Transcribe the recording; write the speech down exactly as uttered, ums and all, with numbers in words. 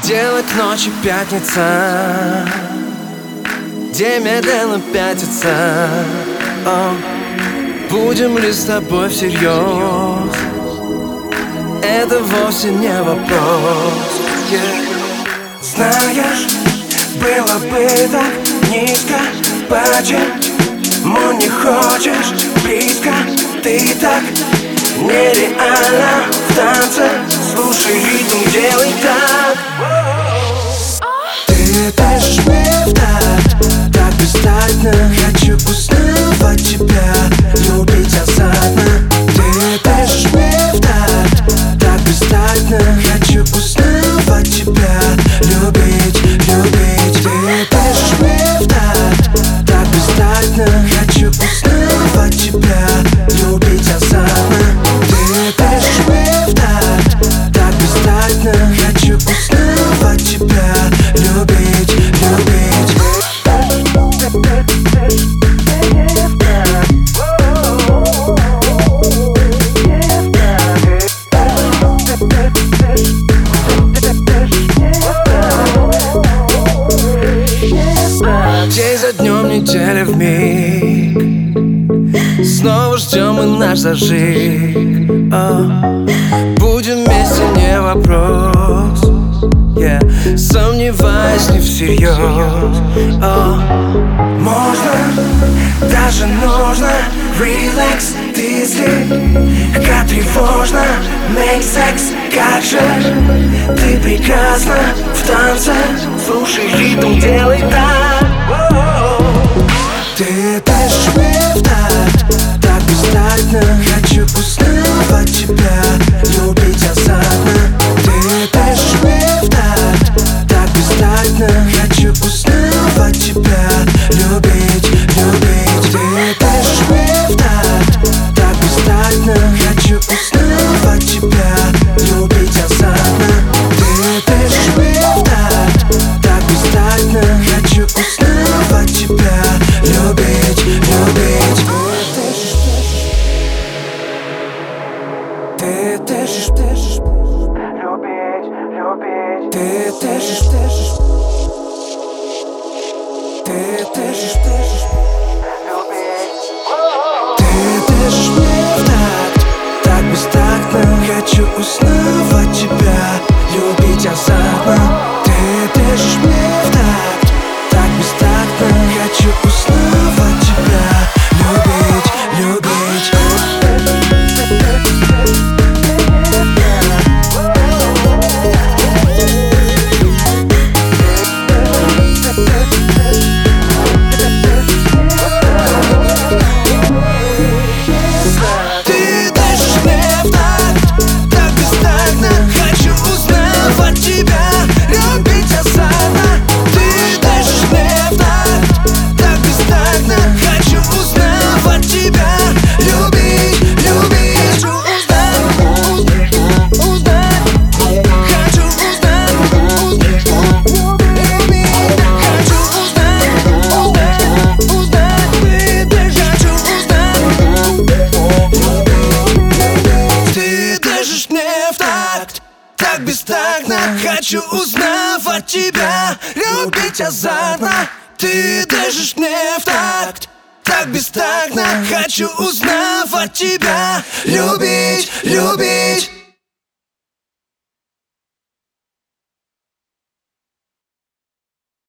Делать ночи пятница, день медленно пятится. О, будем ли с тобой всерьез? Это вовсе не вопрос. yeah. Знаешь, было бы так низко, почему не хочешь близко? Ты так нереально в танце. Слушай ритм, делай так. Ты дышишь мне в такт, так бесстатно. Хочу узнавать тебя, любить азартно. Ты дышишь мне в такт, так бесстатно. Хочу узнавать тебя, любить, любить. Ты дышишь мне в такт, так бесстатно. Хочу узнавать тебя, любить азартно. Ты дышишь мне в такт, так бесстатно. Хочу узнавать тебя, любить, любить. День за днем, неделя в миг. Снова ждем мы наш зажиг. О, будем вместе, не вопрос. yeah. Сомневаюсь не всерьез. О, можно, даже нужно. Relax, ты слегка тревожно. Make sex, как же ты прекрасна в танце. Слушай ритм, делай так. Ты дышишь мне в такт, так бесстатно. Хочу узнавать тебя, любить азартно. Ты дышишь мне в такт, так бесстатно. Хочу узнавать тебя, любить, любить. Ты дышишь мне в такт, так бесстатно. Хочу узнавать тебя, любить азартно. Ты дышишь мне в такт, так бесстатно. Хочу узнавать тебя, любить, любить. Ты дышишь, дышишь, любить, любить. Ты дышишь, дышишь. Ты дышишь, дышишь, любить. Ты дышишь мне в такт, так бестактно. Хочу узнавать тебя, любить азартно. Ты дышишь мне в такт, так бестактно. Хочу узнавать тебя, любить, любить. Ты дышишь мне в такт, так бестактно. Хочу узнавать тебя, любить азартно. Ты дышишь мне в такт, так бестактно. Хочу узнавать тебя, любить, любить. Хочу узнать, узнать. Хочу узнать, узнать, любить. Хочу узнать, узнать, узнать. Ты дышишь, хочу узнать. Ты дышишь мне в такт, так бестактно. Хочу узнавать тебя, любить азартно. Ты дышишь мне в такт, так бестактно. Хочу узнавать тебя, любить, любить.